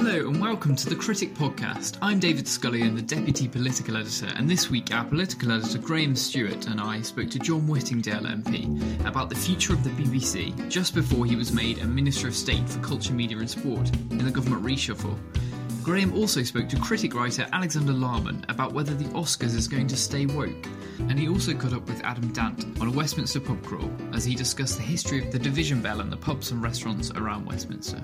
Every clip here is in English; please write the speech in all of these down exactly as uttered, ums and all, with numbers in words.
Hello and welcome to the Critic Podcast. I'm David Scullion, the Deputy Political Editor, and this week our Political Editor Graham Stewart and I spoke to John Whittingdale M P about the future of the B B C just before he was made a Minister of State for Culture, Media and Sport in the government reshuffle. Graham also spoke to critic writer Alexander Larman about whether the Oscars is going to stay woke, and he also caught up with Adam Dant on a Westminster pub crawl as he discussed the history of the division bell and the pubs and restaurants around Westminster.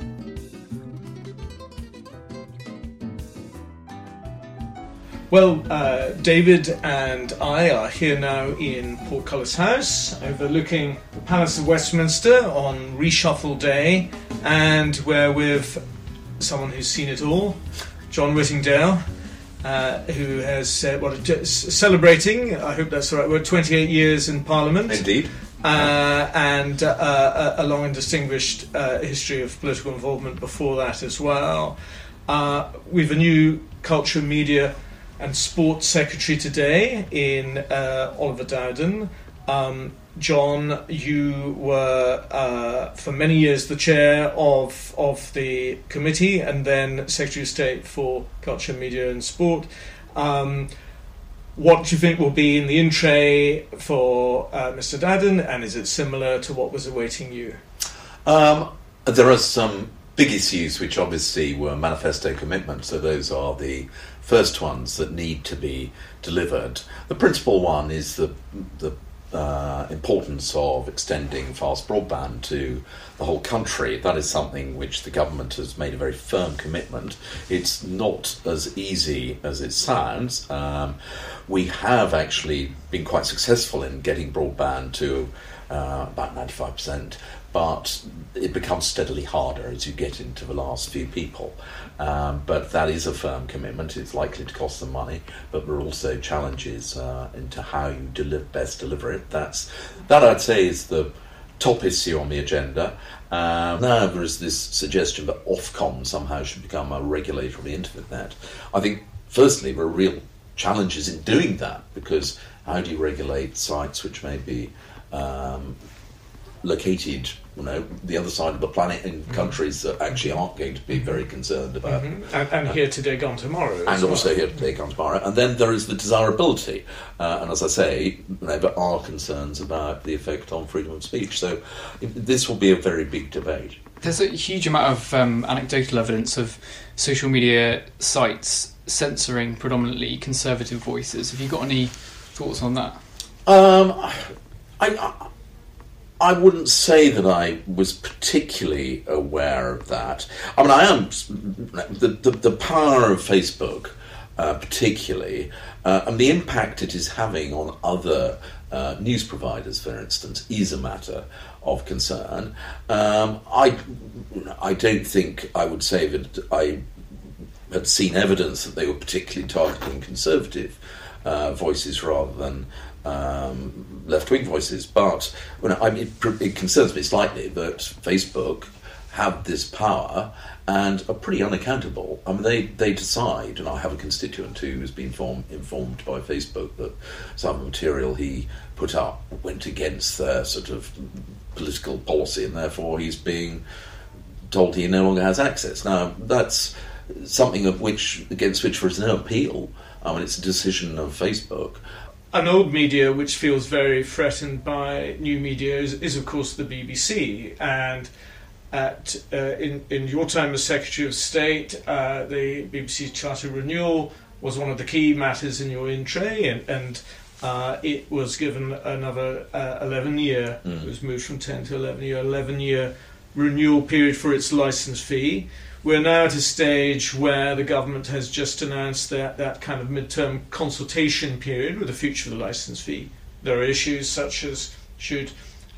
Well, uh, David and I are here now in Portcullis House, overlooking the Palace of Westminster on reshuffle day, and we're with someone who's seen it all, John Whittingdale, uh, who has uh, what celebrating, I hope that's the right word, twenty-eight years in Parliament. Indeed. Uh, and uh, a, a long and distinguished uh, history of political involvement before that as well. Uh, we've a new culture, media and Sports Secretary today in uh, Oliver Dowden. Um, John, you were uh, for many years the chair of of the committee and then Secretary of State for Culture, Media and Sport. Um, what do you think will be in the in tray for uh, Mister Dowden, and is it similar to what was awaiting you? Um, there are some big issues which obviously were manifesto commitments, so those are the first ones that need to be delivered. The principal one is the the uh, importance of extending fast broadband to the whole country. That is something which the government has made a very firm commitment. It's not as easy as it sounds. Um, we have actually been quite successful in getting broadband to uh, about ninety-five percent, but it becomes steadily harder as you get into the last few people. Um, but that is a firm commitment. It's likely to cost them money, but there are also challenges uh, into how you deliver, best deliver it. That's that I'd say is the top issue on the agenda. Um, now there is this suggestion that Ofcom somehow should become a regulator of the internet. I think, firstly, there are real challenges in doing that, because how do you regulate sites which may be um, located, you know, the other side of the planet in mm-hmm. countries that actually aren't going to be very concerned about. Mm-hmm. And, and uh, here today, gone tomorrow. And well. also here today, gone tomorrow. And then there is the desirability. Uh, and as I say, you know, there are concerns about the effect on freedom of speech. So this will be a very big debate. There's a huge amount of um, anecdotal evidence of social media sites censoring predominantly conservative voices. Have you got any thoughts on that? Um, I... I I wouldn't say that I was particularly aware of that. I mean, I am the the, the power of Facebook, uh, particularly, uh, and the impact it is having on other uh, news providers, for instance, is a matter of concern. Um, I I don't think I would say that I had seen evidence that they were particularly targeting conservative uh, voices rather than Um, left-wing voices, but you know, I mean, it, it concerns me slightly that Facebook have this power and are pretty unaccountable. I mean, they, they decide, and I have a constituent who has been inform, informed by Facebook that some material he put up went against their sort of political policy, and therefore he's being told he no longer has access. Now, that's something of which against which there is no appeal. I mean, it's a decision of Facebook. An old media which feels very threatened by new media is, is of course, the B B C. And at uh, in, in your time as Secretary of State, uh, the B B C Charter renewal was one of the key matters in your in tray, and, and uh, it was given another uh, eleven year, mm. it was moved from ten to eleven year, eleven year renewal period for its licence fee. We're now at a stage where the government has just announced that, that kind of midterm consultation period with the future of the licence fee. There are issues such as should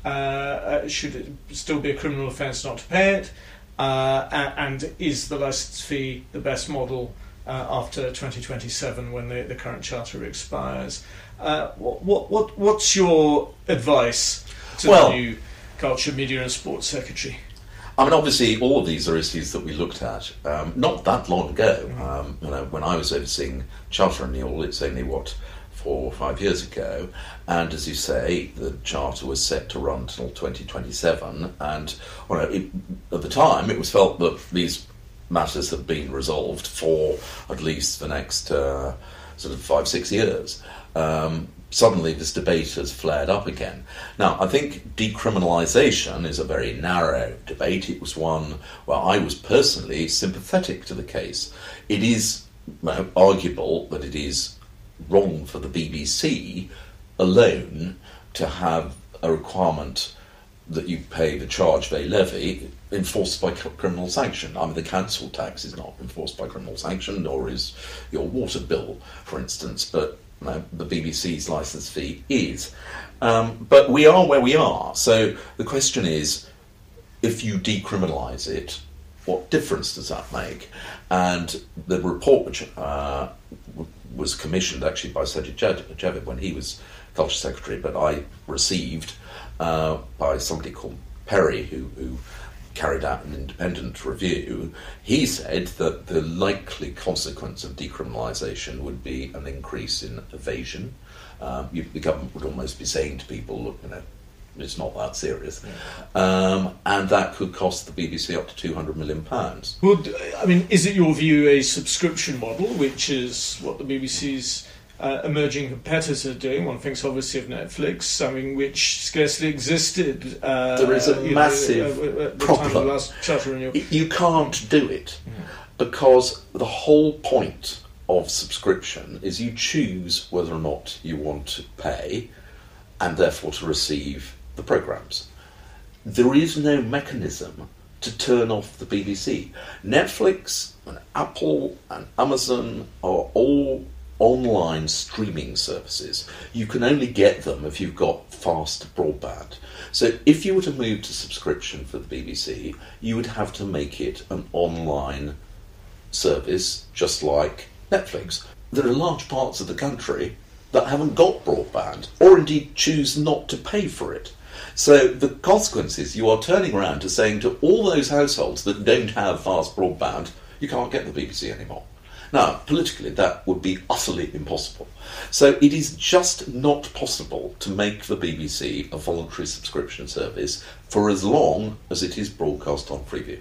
uh, should it still be a criminal offence not to pay it, uh, and is the licence fee the best model uh, after twenty twenty-seven when the, the current charter expires? Uh, what, what what what's your advice to well, the new Culture, Media and Sports Secretary? I mean, obviously, all of these are issues that we looked at um, not that long ago. Um, you know, when I was overseeing charter renewal, it's only what four or five years ago, and as you say, the charter was set to run till twenty twenty-seven. And well, it, at the time, it was felt that these matters have been resolved for at least the next uh, sort of five, six years. Um, suddenly this debate has flared up again. Now, I think decriminalisation is a very narrow debate. It was one where I was personally sympathetic to the case. It is uh, arguable that it is wrong for the B B C alone to have a requirement that you pay the charge they levy enforced by criminal sanction. I mean, the council tax is not enforced by criminal sanction, nor is your water bill, for instance, but you know, the B B C's licence fee is. Um, but we are where we are. So the question is, if you decriminalise it, what difference does that make? And the report, which uh, was commissioned actually by Sajid Javid when he was Culture Secretary, but I received uh, by somebody called Perry, who, who carried out an independent review, he said that the likely consequence of decriminalisation would be an increase in evasion. Um, you, the government would almost be saying to people, look, you know, it's not that serious. Um, and that could cost the B B C up to two hundred million pounds. Well, I mean, is it your view a subscription model, which is what the B B C's uh, emerging competitors are doing? One thinks obviously of Netflix, I mean, which scarcely existed. Uh, there is a massive know, at the problem. Time of the last charter renewal. You can't do it yeah. because the whole point of subscription is you choose whether or not you want to pay and therefore to receive the programmes. There is no mechanism to turn off the B B C. Netflix and Apple and Amazon are all online streaming services. You can only get them if you've got fast broadband. So if you were to move to subscription for the B B C, you would have to make it an online service, just like Netflix. There are large parts of the country that haven't got broadband, or indeed choose not to pay for it. So the consequence is you are turning around to saying to all those households that don't have fast broadband, you can't get the B B C anymore. Now, politically, that would be utterly impossible. So it is just not possible to make the B B C a voluntary subscription service for as long as it is broadcast on Freeview.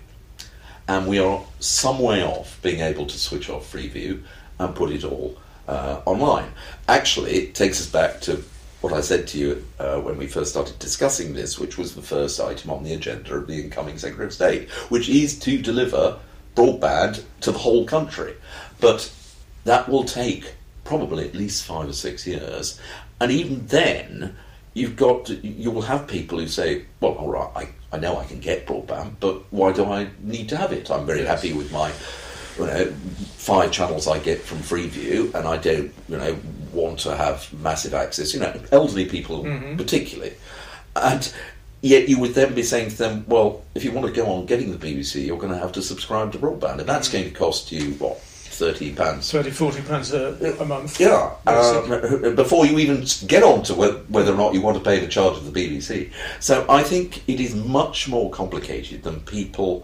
And we are some way off being able to switch off Freeview and put it all uh, online. Actually, it takes us back to what I said to you uh, when we first started discussing this, which was the first item on the agenda of the incoming Secretary of State, which is to deliver broadband to the whole country. But that will take probably at least five or six years. And even then, you've got to, you will have people who say, well, all right, I, I know I can get broadband, but why do I need to have it? I'm very yes. happy with my you know, five channels I get from Freeview, and I don't you know, want to have massive access, you know, elderly people mm-hmm. particularly. And yet you would then be saying to them, well, if you want to go on getting the B B C, you're going to have to subscribe to broadband, and that's going to cost you, what, thirty pounds? thirty, forty pounds a, a month. Yeah, um, before you even get on to whether or not you want to pay the charge of the B B C. So I think it is much more complicated than people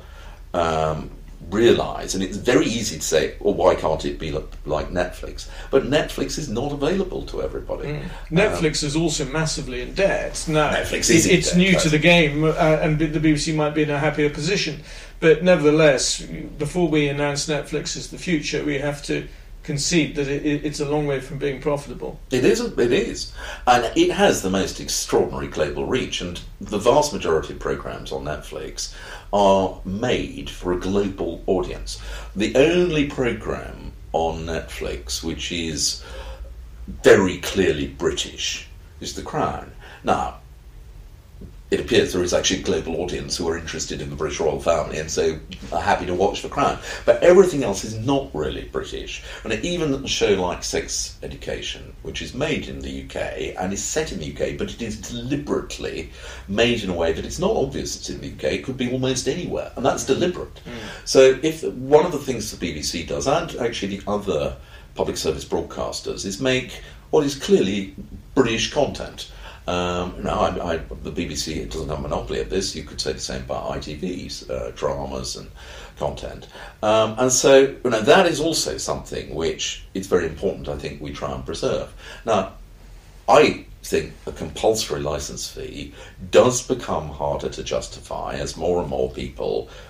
um, realise, and it's very easy to say, well, why can't it be like Netflix? But Netflix is not available to everybody. Mm. Netflix um, is also massively in debt. Now, Netflix is it's in new debt, to the game, uh, and the B B C might be in a happier position. But nevertheless, before we announce Netflix as the future, we have to concede that it, it's a long way from being profitable. It is, it is. And it has the most extraordinary global reach, and the vast majority of programmes on Netflix are made for a global audience. The only programme on Netflix which is very clearly British is The Crown. Now, it appears there is actually a global audience who are interested in the British royal family and so are happy to watch The Crown. But everything else is not really British. And even a show like Sex Education, which is made in the U K and is set in the U K, but it is deliberately made in a way that it's not obvious it's in the U K, it could be almost anywhere, and that's deliberate. Mm. So if one of the things the B B C does, and actually the other public service broadcasters, is make what is clearly British content. Um, no, I, I, the B B C doesn't have a monopoly of this. You could say the same about I T V's uh, dramas and content. Um, and so, you know, that is also something which it's very important, I think, we try and preserve. Now, I think a compulsory licence fee does become harder to justify as more and more people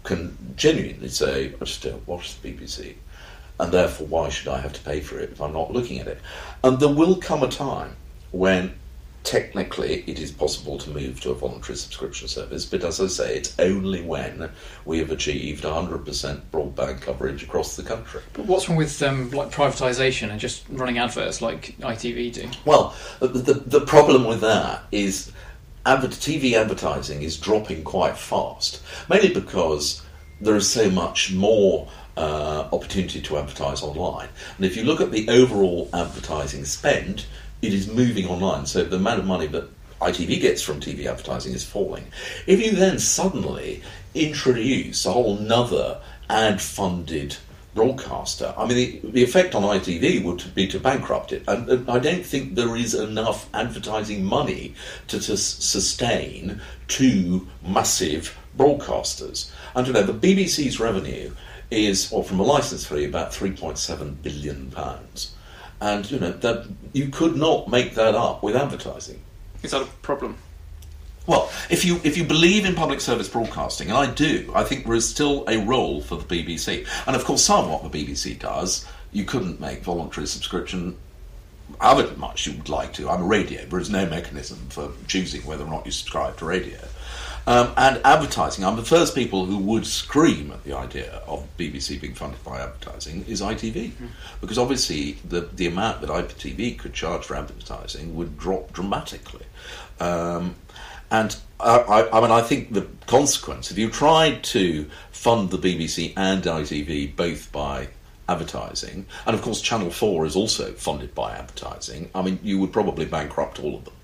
can genuinely say, I just don't watch the B B C, and therefore why should I have to pay for it if I'm not looking at it? And there will come a time when technically it is possible to move to a voluntary subscription service, but as I say, it's only when we have achieved one hundred percent broadband coverage across the country. But what's wrong with um, like privatisation and just running adverts like I T V do? Well, the, the, the problem with that is adver- T V advertising is dropping quite fast, mainly because there is so much more uh, opportunity to advertise online. And if you look at the overall advertising spend, it is moving online, so the amount of money that I T V gets from T V advertising is falling. If you then suddenly introduce a whole nother ad-funded broadcaster, I mean, the, the effect on I T V would be to bankrupt it. And, and I don't think there is enough advertising money to, to sustain two massive broadcasters. And you know, the B B C's revenue is, well, from a licence fee, about three point seven billion pounds. And you know that you could not make that up with advertising. Is that a problem? Well, if you if you believe in public service broadcasting, and I do, I think there is still a role for the B B C. And of course, some of what the B B C does, you couldn't make voluntary subscription however much you would like to. I'm a radio. There is no mechanism for choosing whether or not you subscribe to radio. Um, and advertising, I'm the first people who would scream at the idea of B B C being funded by advertising is I T V. Mm. Because obviously the, the amount that I T V could charge for advertising would drop dramatically. Um, and I, I, I mean, I think the consequence, if you tried to fund the B B C and I T V both by advertising, and of course Channel four is also funded by advertising, I mean, you would probably bankrupt all of them.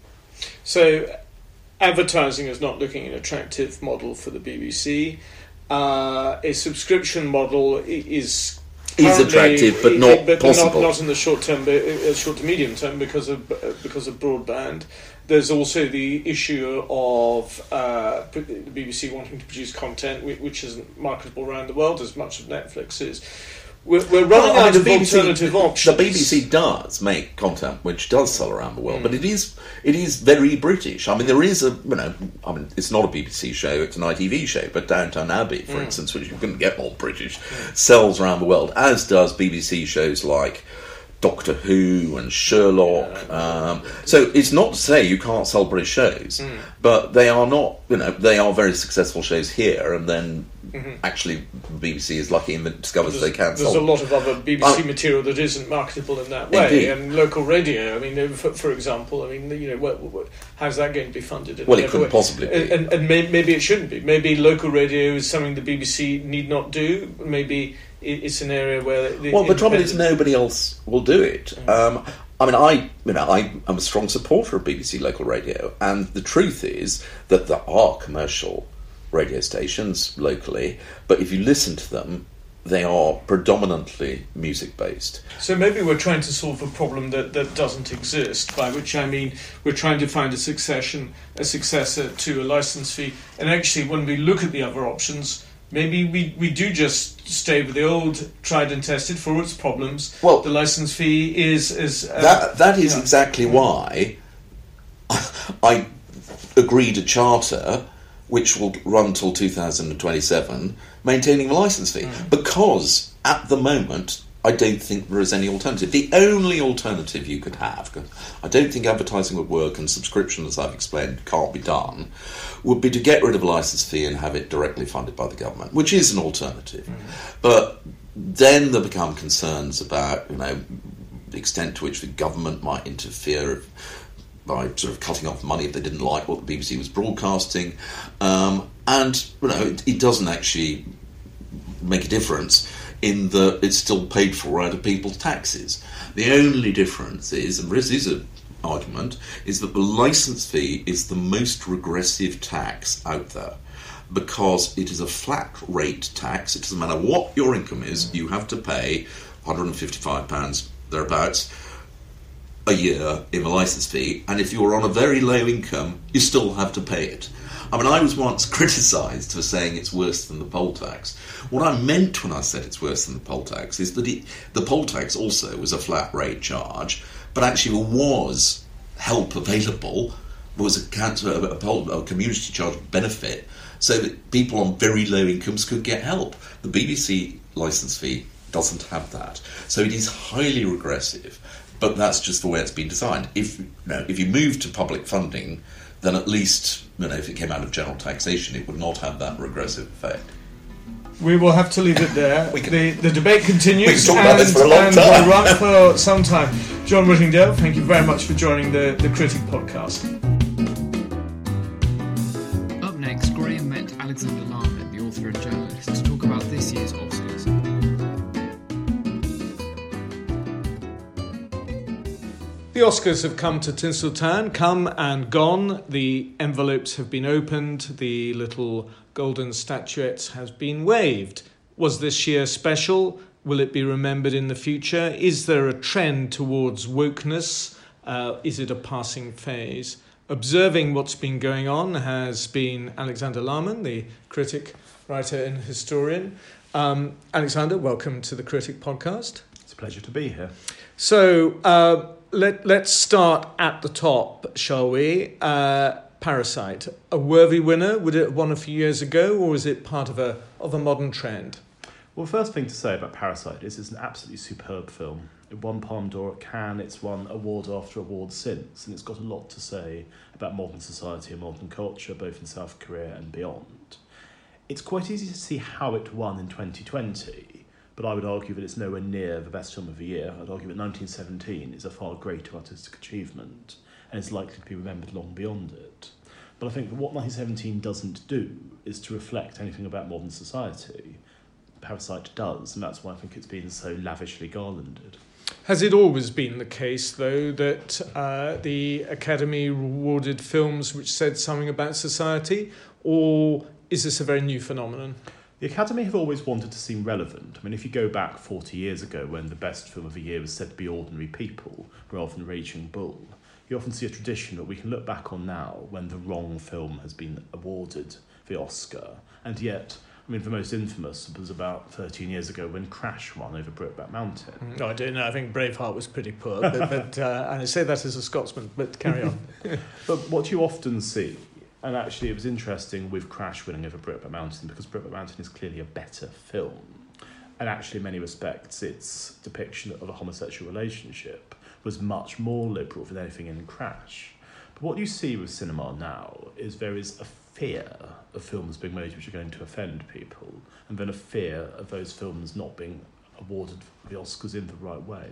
So advertising is not looking an attractive model for the B B C. Uh, a subscription model is is attractive, but not but possible. Not, not in the short term, but uh, short to medium term, because of uh, because of broadband. There's also the issue of uh, the B B C wanting to produce content which isn't marketable around the world as much of Netflix is. We're, we're running well, I mean, out of B B C, alternative options. The B B C does make content which does sell around the world, mm. but it is it is very British. I mean, there is a you know, I mean, it's not a B B C show; it's an I T V show. But Downton Abbey, for mm. instance, which you couldn't get more British, mm. sells around the world, as does B B C shows like Doctor Who and Sherlock. Yeah. Um, so it's not to say you can't sell British shows, mm. but they are not. You know, they are very successful shows here, and then. Mm-hmm. Actually, B B C is lucky and discovers there's, they can. There's solve. a lot of other B B C I, material that isn't marketable in that way, indeed. And local radio. I mean, for, for example, I mean, you know, what, what, how's that going to be funded? In well, it couldn't way? possibly be, and, and, and may, maybe it shouldn't be. Maybe local radio is something the B B C need not do. Maybe it's an area where. The well, the trouble is nobody else will do it. Mm. Um, I mean, I you know I am a strong supporter of B B C local radio, and the truth is that there are commercial radio stations locally, but if you listen to them, they are predominantly music-based. So maybe we're trying to solve a problem that, that doesn't exist, by which I mean we're trying to find a succession, a successor to a licence fee, and actually when we look at the other options, maybe we, we do just stay with the old tried and tested for its problems. Well, the licence fee is... is uh, that That is you know, exactly why I agreed a charter which will run till two thousand twenty-seven, maintaining the licence fee. Mm. Because, at the moment, I don't think there is any alternative. The only alternative you could have, because I don't think advertising would work and subscription, as I've explained, can't be done, would be to get rid of a licence fee and have it directly funded by the government, which is an alternative. Mm. But then there become concerns about, you know, the extent to which the government might interfere if, by sort of cutting off money if they didn't like what the B B C was broadcasting, um, and you know it, it doesn't actually make a difference in that it's still paid for out of people's taxes. The only difference is, and this is an argument, is that the licence fee is the most regressive tax out there because it is a flat rate tax. It doesn't matter what your income is, you have to pay one hundred fifty-five pounds thereabouts a year in a licence fee, and if you're on a very low income, you still have to pay it. I mean, I was once criticised for saying it's worse than the poll tax. What I meant when I said it's worse than the poll tax is that it, the poll tax also was a flat rate charge, but actually there was help available was a, cancer, a, a, a community charge benefit so that people on very low incomes could get help. The B B C licence fee doesn't have that. So it is highly regressive, but that's just the way it's been designed. If, you know, if you move to public funding, then at least, you know, if it came out of general taxation, it would not have that regressive effect. We will have to leave it there. We can, the, the debate continues. We can talk and, about this for a long and time. we'll run for some time. John Whittingdale, thank you very much for joining the, the Critic podcast. Up next, Graham met Alexander Lerman, the author and journalist, to talk about this year's Oscars. The Oscars have come to Tinseltown, come and gone. The envelopes have been opened. The little golden statuette has been waved. Was this year special? Will it be remembered in the future? Is there a trend towards wokeness? Uh, is it a passing phase? Observing what's been going on has been Alexander Lerman, the critic, writer and historian. Um, Alexander, welcome to the Critic podcast. It's a pleasure to be here. So uh, let, let's start at the top, shall we? Uh, Parasite, a worthy winner? Would it have won a few years ago, or is it part of a of a modern trend? Well, the first thing to say about Parasite is it's an absolutely superb film. It won Palme d'Or at Cannes, it's won award after award since, and it's got a lot to say about modern society and modern culture, both in South Korea and beyond. It's quite easy to see how it won in twenty twenty, but I would argue that it's nowhere near the best film of the year. I'd argue that nineteen seventeen is a far greater artistic achievement, and it's likely to be remembered long beyond it. But I think that what nineteen seventeen doesn't do is to reflect anything about modern society. Parasite does, and that's why I think it's been so lavishly garlanded. Has it always been the case, though, that uh, the Academy rewarded films which said something about society, or is this a very new phenomenon? The Academy have always wanted to seem relevant. I mean, if you go back forty years ago when the best film of the year was said to be Ordinary People rather than Raging Bull, you often see a tradition that we can look back on now when the wrong film has been awarded the Oscar. And yet, I mean, the most infamous was about thirteen years ago when Crash won over Brokeback Mountain. No, I don't know. I think Braveheart was pretty poor. But, but uh, and I say that as a Scotsman, but carry on. But what you often see, and actually it was interesting with Crash winning over Brokeback Mountain, because Brokeback Mountain is clearly a better film. And actually, in many respects, its depiction of a homosexual relationship was much more liberal than anything in Crash. But what you see with cinema now is there is a fear of films being made which are going to offend people, and then a fear of those films not being awarded the Oscars in the right way.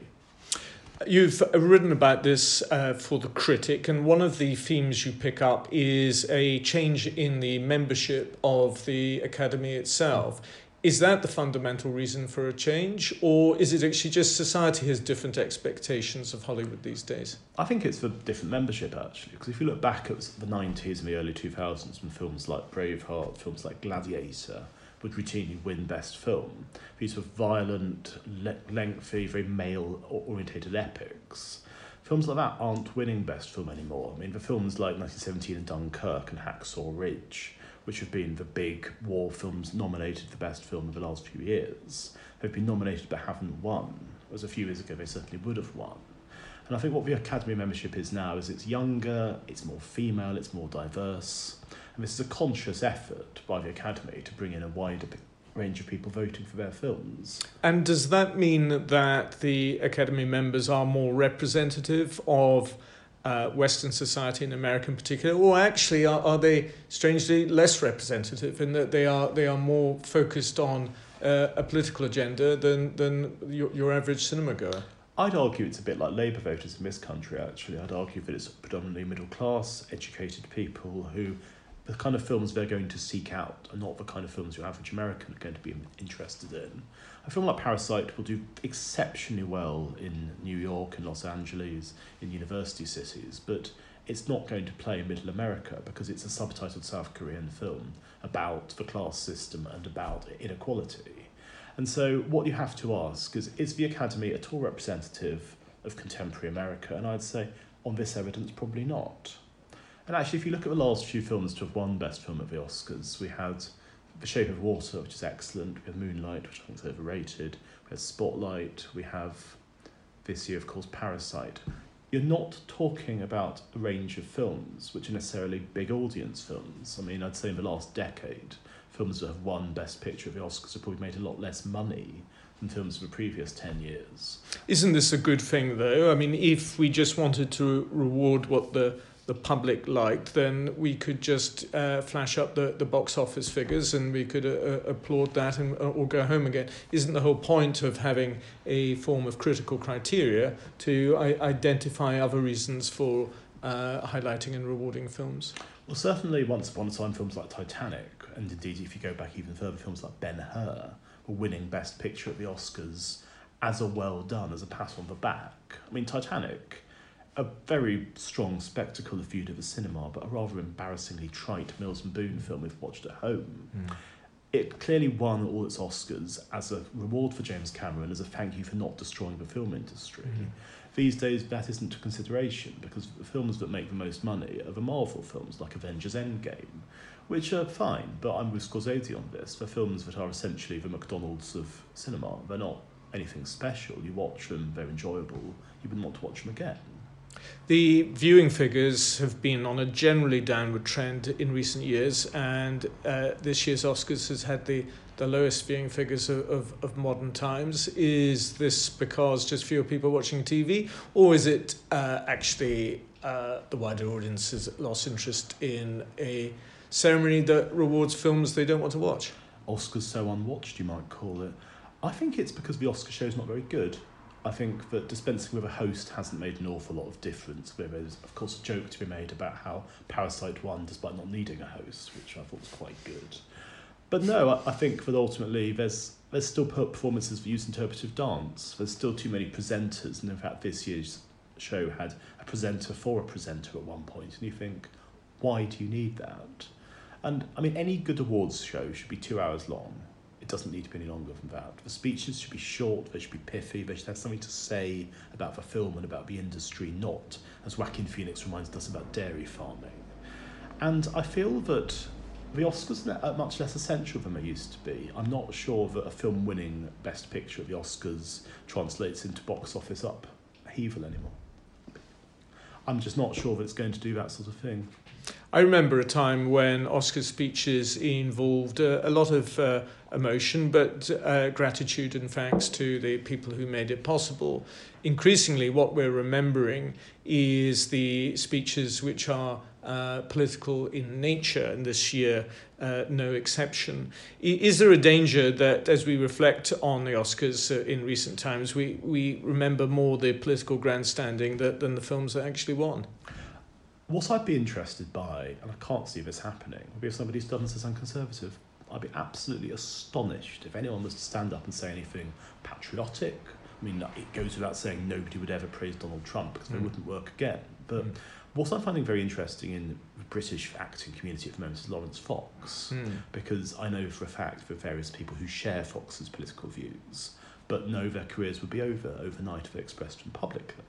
You've written about this uh, for The Critic, and one of the themes you pick up is a change in the membership of the Academy itself. Is that the fundamental reason for a change, or is it actually just society has different expectations of Hollywood these days? I think it's for different membership, actually, because if you look back at the nineties and the early two thousands when films like Braveheart, films like Gladiator would routinely win Best Film, these were violent, le- lengthy, very male-orientated epics. Films like that aren't winning Best Film anymore. I mean, the films like nineteen seventeen and Dunkirk and Hacksaw Ridge, which have been the big war films nominated for Best Film in the last few years, have been nominated but haven't won. Whereas a few years ago they certainly would have won. And I think what the Academy membership is now is it's younger, it's more female, it's more diverse. And this is a conscious effort by the Academy to bring in a wider range of people voting for their films. And does that mean that the Academy members are more representative of Uh, Western society in America in particular, or actually are, are they strangely less representative in that they are they are more focused on uh, a political agenda than than your, your average cinema goer? I'd argue it's a bit like Labour voters in this country, actually. I'd argue that it's predominantly middle class, educated people who the kind of films they're going to seek out are not the kind of films your average American are going to be interested in. A film like Parasite will do exceptionally well in New York and Los Angeles, in university cities, but it's not going to play in Middle America because it's a subtitled South Korean film about the class system and about inequality. And so what you have to ask is, is the Academy at all representative of contemporary America? And I'd say, on this evidence, probably not. And actually, if you look at the last few films to have won Best Film at the Oscars, we had The Shape of Water, which is excellent. We have Moonlight, which I think is overrated. We have Spotlight. We have, this year, of course, Parasite. you're not talking about a range of films which are necessarily big audience films. I mean, I'd say in the last decade, films that have won Best Picture at the Oscars have probably made a lot less money than films of the previous ten years. Isn't this a good thing, though? I mean, if we just wanted to reward what the, the public liked, then we could just uh, flash up the, the box office figures and we could uh, applaud that and uh, or go home again. Isn't the whole point of having a form of critical criteria to I- identify other reasons for uh, highlighting and rewarding films? Well, certainly once upon a time films like Titanic, and indeed if you go back even further, films like Ben-Hur, were winning Best Picture at the Oscars as a well done, as a pat on the back. I mean, Titanic, a very strong spectacle if viewed at the cinema, but a rather embarrassingly trite Mills and Boon film if watched at home. Mm. It clearly won all its Oscars as a reward for James Cameron, as a thank you for not destroying the film industry. Mm. These days, that isn't a consideration, because the films that make the most money are the Marvel films, like Avengers Endgame, which are fine, but I'm with Scorsese on this. They're films that are essentially the McDonald's of cinema. They're not anything special. You watch them, they're enjoyable. You wouldn't want to watch them again. The viewing figures have been on a generally downward trend in recent years, and uh, this year's Oscars has had the, the lowest viewing figures of, of, of modern times. Is this because just fewer people watching T V, or is it uh, actually uh, the wider audience has lost interest in a ceremony that rewards films they don't want to watch? Oscars so unwatched, you might call it. I think it's because the Oscar show's not very good. I think that dispensing with a host hasn't made an awful lot of difference. There's, of course, a joke to be made about how Parasite won despite not needing a host, which I thought was quite good. But no, I, I think that ultimately there's there's still performances that use interpretive dance. There's still too many presenters, and in fact this year's show had a presenter for a presenter at one point, and you think, why do you need that? And I mean, any good awards show should be two hours long. It doesn't need to be any longer than that. The speeches should be short, they should be pithy, they should have something to say about the film and about the industry, not, as Joaquin Phoenix reminds us, about dairy farming. And I feel that the Oscars are much less essential than they used to be. I'm not sure that a film winning Best Picture at the Oscars translates into box office upheaval anymore. I'm just not sure that it's going to do that sort of thing. I remember a time when Oscar speeches involved uh, a lot of uh, emotion, but uh, gratitude and thanks to the people who made it possible. Increasingly, what we're remembering is the speeches which are uh, political in nature, and this year, uh, no exception. Is there a danger that, as we reflect on the Oscars uh, in recent times, we, we remember more the political grandstanding that, than the films that actually won? What I'd be interested by, and I can't see this happening, would be if somebody stood and says I'm conservative. I'd be absolutely astonished if anyone was to stand up and say anything patriotic. I mean, it goes without saying nobody would ever praise Donald Trump because mm. they wouldn't work again. But mm. what I'm finding very interesting in the British acting community at the moment is Lawrence Fox, mm. because I know for a fact for various people who share Fox's political views, but know their careers would be over overnight if they expressed them publicly.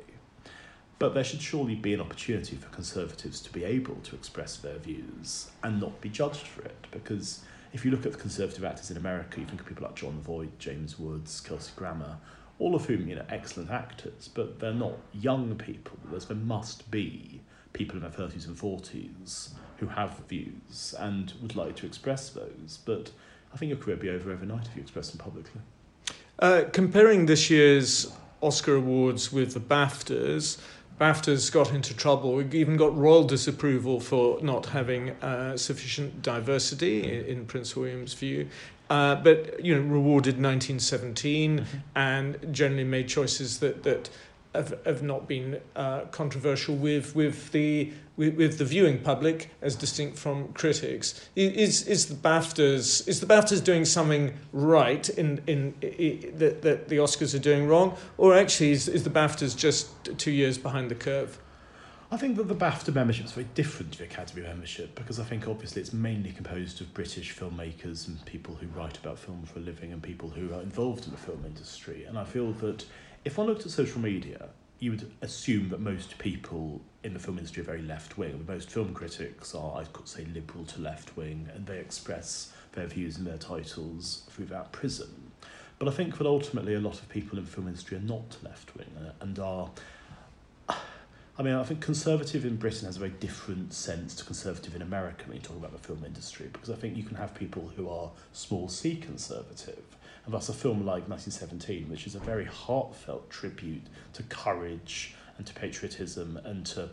But there should surely be an opportunity for Conservatives to be able to express their views and not be judged for it. Because if you look at the Conservative actors in America, you think of people like Jon Voight, James Woods, Kelsey Grammer, all of whom, you know, excellent actors, but they're not young people. There's, there must be people in their thirties and forties who have views and would like to express those. But I think your career would be over overnight if you express them publicly. Uh, comparing this year's Oscar awards with the BAFTAs, BAFTA's got into trouble. We even got royal disapproval for not having uh, sufficient diversity, in, in Prince William's view. Uh, but, you know, rewarded nineteen seventeen mm-hmm. and generally made choices that, that have, have not been uh, controversial with with the with, with the viewing public, as distinct from critics. Is is the BAFTAs is the BAFTAs doing something right in in, in that that the Oscars are doing wrong, or actually is, is the BAFTAs just two years behind the curve? I think that the BAFTA membership is very different to the Academy membership, because I think obviously it's mainly composed of British filmmakers and people who write about film for a living and people who are involved in the film industry. And I feel that if one looked at social media, you would assume that most people in the film industry are very left-wing. Most film critics are, I could say, liberal to left-wing, and they express their views in their titles through that prism. But I think that ultimately a lot of people in the film industry are not left-wing and are... I mean, I think conservative in Britain has a very different sense to conservative in America when you talk about the film industry, because I think you can have people who are small c conservative, and thus a film like nineteen seventeen, which is a very heartfelt tribute to courage and to patriotism and to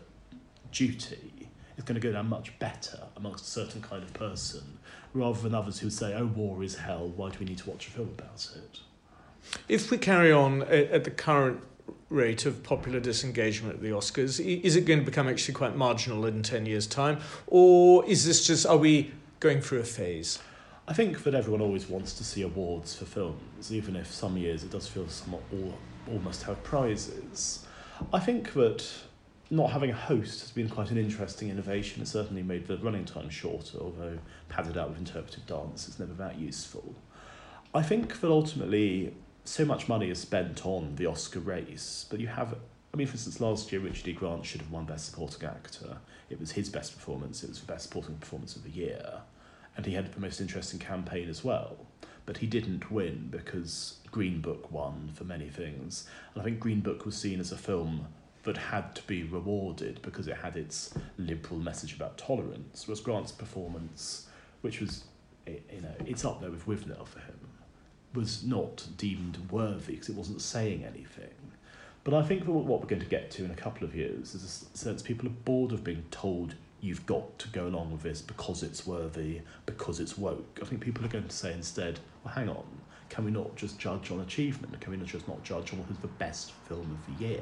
duty, is going to go down much better amongst a certain kind of person, rather than others who say, oh, war is hell, why do we need to watch a film about it? If we carry on at the current rate of popular disengagement at the Oscars, is it going to become actually quite marginal in ten years' time? Or is this just, are we going through a phase? I think that everyone always wants to see awards for films, even if some years it does feel somewhat all, almost have prizes. I think that not having a host has been quite an interesting innovation. It certainly made the running time shorter, although padded out with interpretive dance is never that useful. I think that ultimately so much money is spent on the Oscar race, but you have, I mean, for instance, last year Richard E. Grant should have won Best Supporting Actor. It was his best performance, it was the Best Supporting Performance of the year, and he had the most interesting campaign as well. But he didn't win because Green Book won for many things, and I think Green Book was seen as a film that had to be rewarded because it had its liberal message about tolerance, whereas Grant's performance, which was, you know, it's up there with Withnail for him, was not deemed worthy because it wasn't saying anything. But I think that what we're going to get to in a couple of years is a sense people are bored of being told you've got to go along with this because it's worthy, because it's woke. I think people are going to say instead, well, hang on, can we not just judge on achievement? Can we not just not judge on what is the best film of the year?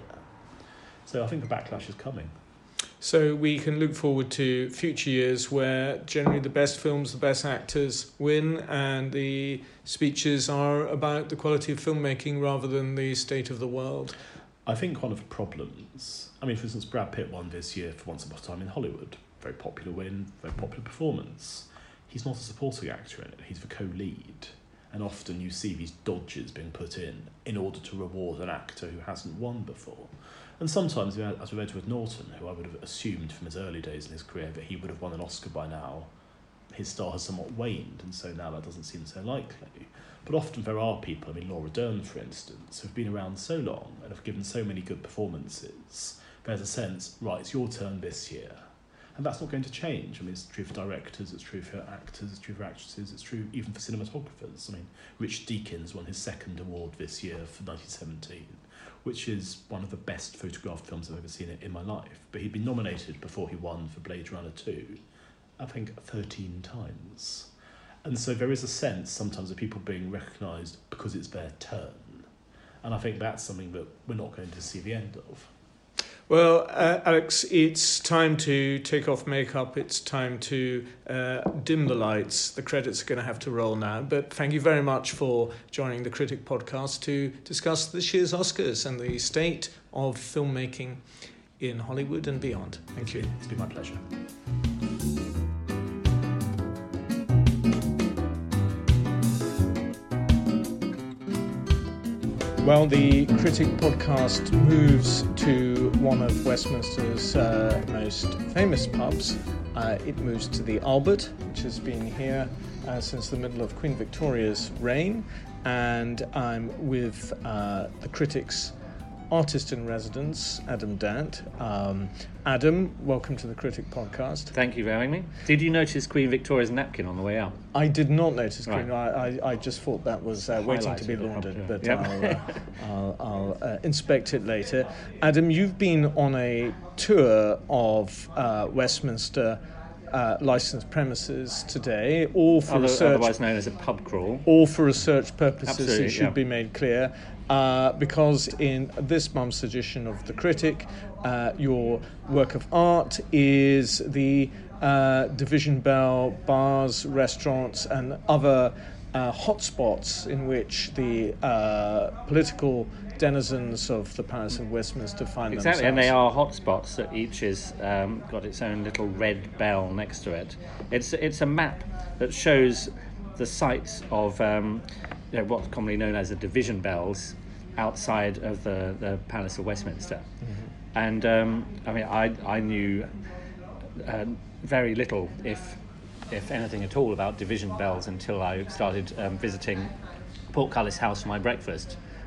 So I think the backlash is coming. So we can look forward to future years where generally the best films, the best actors win, and the speeches are about the quality of filmmaking rather than the state of the world. I think one of the problems, I mean, for instance, Brad Pitt won this year for Once Upon a Time in Hollywood. Very popular win, very popular performance. He's not a supporting actor in it, he's the co-lead. And often you see these dodges being put in in order to reward an actor who hasn't won before. And sometimes, as we read with Norton, who I would have assumed from his early days in his career that he would have won an Oscar by now, his star has somewhat waned, and so now that doesn't seem so likely. But often there are people, I mean Laura Dern for instance, who've been around so long and have given so many good performances, there's a sense, right, it's your turn this year. And that's not going to change. I mean, it's true for directors, it's true for actors, it's true for actresses, it's true even for cinematographers. I mean, Rich Deakins won his second award this year for nineteen seventeen, which is one of the best photographed films I've ever seen in my life. But he'd been nominated before he won for Blade Runner two, I think thirteen times. And so there is a sense sometimes of people being recognised because it's their turn. And I think that's something that we're not going to see the end of. Well, uh, Alex, it's time to take off makeup. It's time to uh, dim the lights. The credits are going to have to roll now. But thank you very much for joining the Critic Podcast to discuss this year's Oscars and the state of filmmaking in Hollywood and beyond. Thank you. It's been my pleasure. Well, the Critic Podcast moves to one of Westminster's uh, most famous pubs. Uh, it moves to the Albert, which has been here uh, since the middle of Queen Victoria's reign. And I'm with uh, the Critic's artist in residence, Adam Dant. Um, Adam, welcome to the Critic Podcast. Thank you for having me. Did you notice Queen Victoria's napkin on the way out? I did not notice Right. Queen. I, I, I just thought that was uh, waiting to be Highlighted it laundered, properly. but Yep. I'll, uh, I'll, I'll uh, inspect it later. Adam, you've been on a tour of uh, Westminster uh, licensed premises today, all for Other, research. otherwise known as a pub crawl. All for research purposes, Absolutely, it should yeah. be made clear, uh, because in this month's edition of The Critic, uh, your work of art is the uh, Division Bell bars, restaurants, and other uh, hotspots in which the uh, political denizens of the Palace of Westminster find Exactly, themselves. and they are hotspots that each has um, got its own little red bell next to it. It's it's a map that shows the sites of um, you know, what's commonly known as the division bells outside of the, the Palace of Westminster. Mm-hmm. And um, I mean, I I knew uh, very little, if if anything at all, about division bells until I started um, visiting Portcullis House for my breakfast.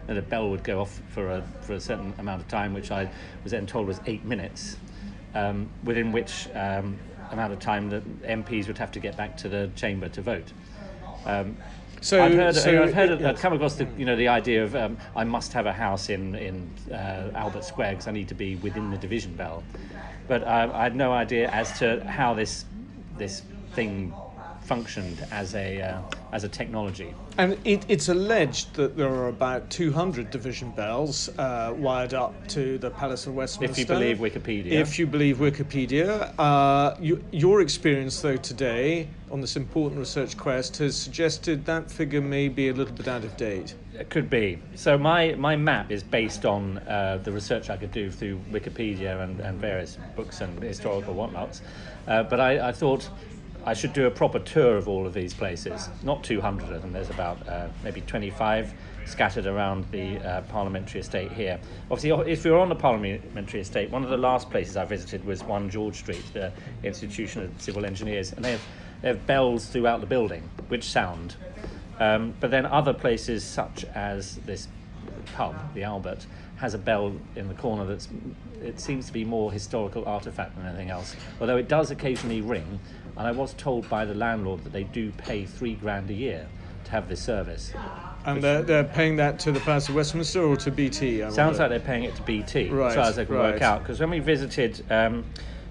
and the bell would go off for a for a certain amount of time, which I was then told was eight minutes, um, within which um, amount of time the M Ps would have to get back to the chamber to vote. Um, So, I've heard, so I've heard, it, I've come across the, you know, the idea of um, I must have a house in in uh, Albert Square because I need to be within the division bell, but uh, I had no idea as to how this this thing functioned as a uh, as a technology. And it, it's alleged that there are about two hundred division bells uh, wired up to the Palace of Westminster. If you believe Wikipedia. If you believe Wikipedia. Uh, you, your experience, though, today on this important research quest has suggested that figure may be a little bit out of date. It could be. So my, my map is based on uh, the research I could do through Wikipedia and, and various books and historical whatnots. Uh, but I, I thought I should do a proper tour of all of these places. Not two hundred of them, there's about uh, maybe twenty-five scattered around the uh, parliamentary estate here. Obviously, if you're on the parliamentary estate, one of the last places I visited was one George Street, the Institution of Civil Engineers, and they have, they have bells throughout the building, which sound. Um, but then other places, such as this pub, the Albert, has a bell in the corner that's, it seems to be more historical artefact than anything else, although it does occasionally ring. And I was told by the landlord that they do pay three grand a year to have this service. And they're, they're paying that to the Palace of Westminster or to B T? I Sounds wonder. like they're paying it to B T, Right, as far as I can right. work out. Because when we visited um,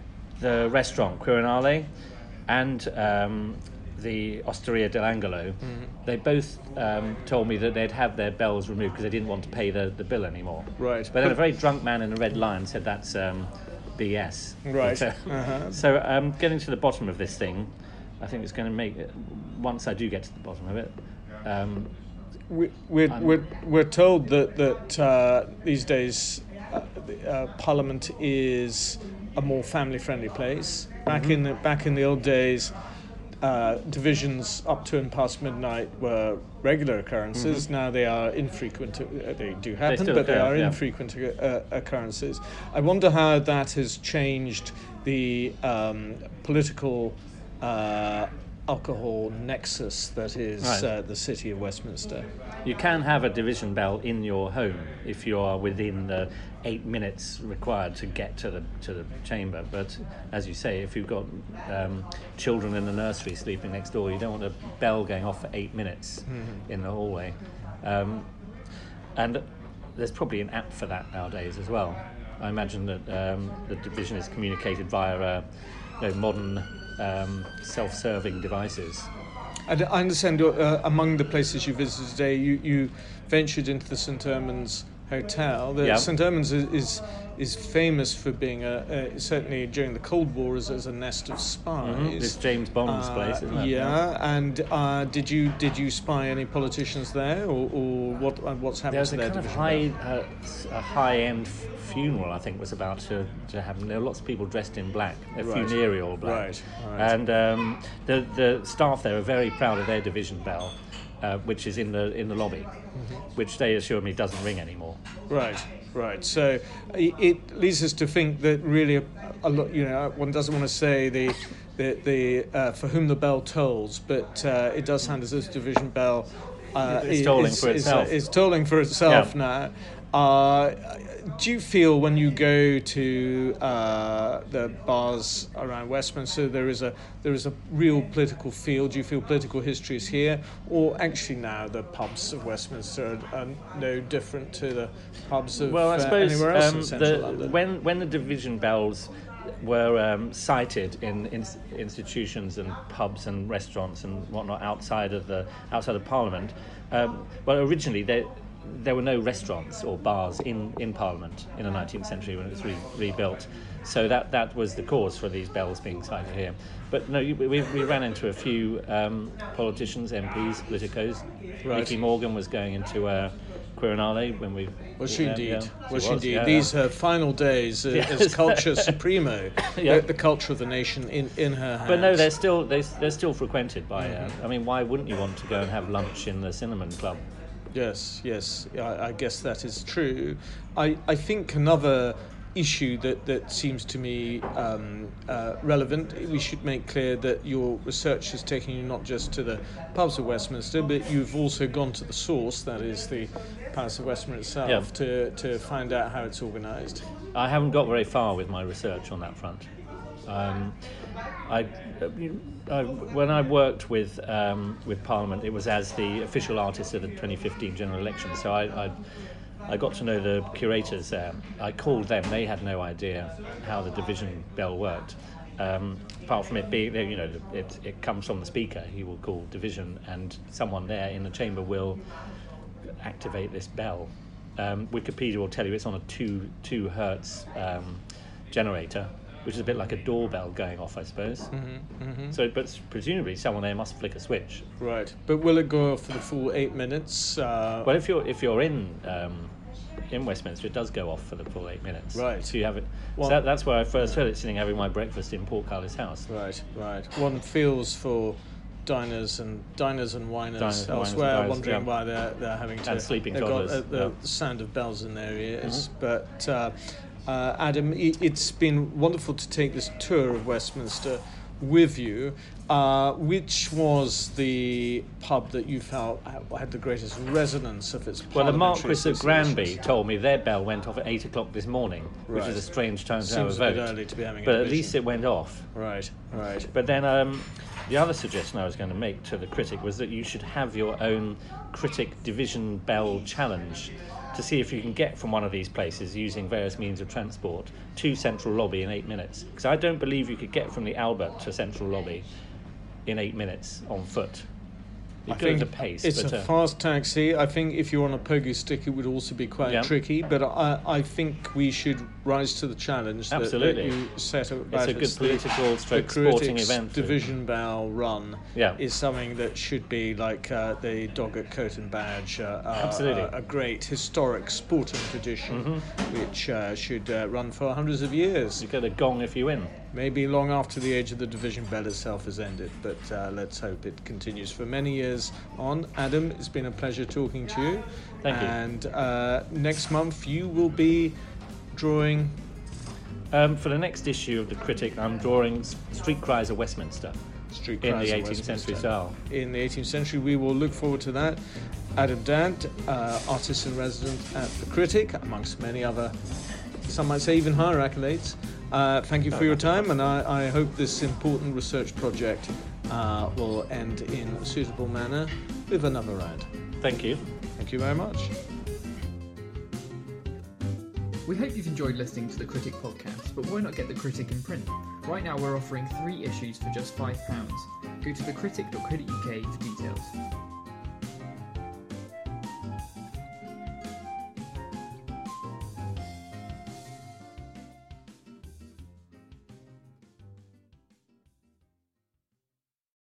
the restaurant, Quirinale, and um, the Osteria dell'Angelo, mm-hmm. they both um, told me that they'd have their bells removed because they didn't want to pay the, the bill anymore. Right. But then a very drunk man in a red lion said that's um, B S. Right. But, uh, uh-huh. So um, getting to the bottom of this thing, I think it's going to make it, once I do get to the bottom of it. Um, we, we're, we're, we're told that, that uh, these days uh, uh, Parliament is a more family-friendly place. Back mm-hmm. in the, back in the old days, uh, divisions up to and past midnight were regular occurrences. Mm-hmm. Now they are infrequent. Uh, they do happen, they but they occur, are yeah. infrequent uh, occurrences. I wonder how that has changed the um, political uh, alcohol nexus that is right. uh, the city of Westminster. You can have a division bell in your home if you are within the eight minutes required to get to the to the chamber. But as you say, if you've got um, children in the nursery sleeping next door, you don't want a bell going off for eight minutes mm-hmm. in the hallway. Um, and there's probably an app for that nowadays as well. I imagine that um, the division is communicated via uh, you know, modern um, self-serving devices. I understand uh, among the places you visited today, you, you ventured into the St Ermines Hotel. The yeah. St Ermines is, is is famous for being a, a certainly during the Cold War as, as a nest of spies. Mm-hmm. It's James Bond's uh, place, isn't it? Yeah, and uh, did you did you spy any politicians there, or, or what uh, what's happened There's to a their kind of division? high uh, a high end f- funeral, I think, was about to, to happen. There were lots of people dressed in black, a Right. funereal black, Right, right. and um, the the staff there are very proud of their division bell, uh, which is in the in the lobby, mm-hmm. which they assure me doesn't ring anymore. Right, right. So it, it leads us to think that really a, a lot. You know, one doesn't want to say the the, the uh, for whom the bell tolls, but uh, it does sound as if division bell uh, It's tolling is, for is, itself. uh, is tolling for itself Yeah. now. Uh, do you feel when you go to uh, the bars around Westminster there is a there is a real political feel? Do you feel political history is here, or actually now the pubs of Westminster are, are no different to the pubs of Well, I uh, suppose anywhere else um, in central the, London? when when the division bells were um, sited in, in institutions and pubs and restaurants and whatnot outside of the outside of Parliament, um, well, originally they. There were no restaurants or bars in, in Parliament in the nineteenth century when it was re- rebuilt. So that, that was the cause for these bells being sited here. But no, we, we ran into a few um, politicians, M Ps, politicos. Right. Nicky Morgan was going into uh, Quirinale when we... Was she yeah, indeed? yeah, was she she was, indeed? yeah, These yeah. her final days uh, Yes. as culture supremo, Yeah. the, the culture of the nation in, in her hands. But no, they're still they're, they're still frequented by... Mm-hmm. Uh, I mean, why wouldn't you want to go and have lunch in the Cinnamon Club? Yes, yes, I, I guess that is true. I, I think another issue that, that seems to me um, uh, relevant. We should make clear that your research has taken you not just to the pubs of Westminster, but you've also gone to the source, that is the Palace of Westminster itself, Yeah. to, to find out how it's organised. I haven't got very far with my research on that front. Um, I, I, when I worked with um, with Parliament, it was as the official artist of the twenty fifteen general election. So I, I, I got to know the curators there. I called them; they had no idea how the division bell worked. Um, apart from it being, you know, it it comes from the speaker. He will call division, and someone there in the chamber will activate this bell. Um, Wikipedia will tell you it's on a two two hertz um, generator, which is a bit like a doorbell going off, I suppose. Mm-hmm, mm-hmm. So, but presumably someone there must flick a switch. Right, but will it go off for the full eight minutes? Uh, Well, if you're if you're in um, in Westminster, it does go off for the full eight minutes. Right. So you have it. Well- so that, that's where I first heard it, sitting having my breakfast in Portcullis House. Right, right. One feels for diners and diners and winers Diners and winers elsewhere, and diners, wondering yeah. why they're they're having to And sleeping they've got toddlers, uh, the, yeah. the sound of bells in their ears. But uh, uh, Adam, i- it's been wonderful to take this tour of Westminster with you. Uh, which was the pub that you felt had the greatest resonance of its Well, the parliamentary Marquis of Granby associations? told me their bell went off at eight o'clock this morning, which Right. is a strange time to have a Seems a bit vote. early to be having a but at division. least it went off. Right, right. But then um, the other suggestion I was going to make to the critic was that you should have your own critic division bell challenge to see if you can get from one of these places using various means of transport to Central Lobby in eight minutes. Because I don't believe you could get from the Albert to Central Lobby in eight minutes on foot. You I go at think the pace, it's but a uh, fast taxi. I think if you're on a pogo stick, it would also be quite Yeah. tricky. But I, I think we should rise to the challenge that, that Absolutely. you set about. it's a good us. The- political the stroke sporting critics' event. division bell run Yeah. is something that should be like uh, the dog at coat and badge. Uh, uh, Absolutely. A, a great historic sporting tradition, Mm-hmm. which uh, should uh, run for hundreds of years. You get a gong if you win. Maybe long after the age of the division bell itself has ended, but uh, let's hope it continues for many years on. Adam, it's been a pleasure talking to you. Thank you. And uh, next month you will be drawing. Um, for the next issue of the Critic, I'm drawing S- Street Cries of Westminster Street in Cries the of eighteenth century Westminster. style. In the eighteenth century, we will look forward to that. Adam Dant, uh, artist in residence at the Critic, amongst many other, some might say even higher accolades. Uh, thank you for your time, and I, I hope this important research project uh, will end in a suitable manner with another round. Thank you. Thank you very much. We hope you've enjoyed listening to the Critic podcast, but why not get the Critic in print? Right now we're offering three issues for just five pounds. Go to the critic dot co dot uk for details.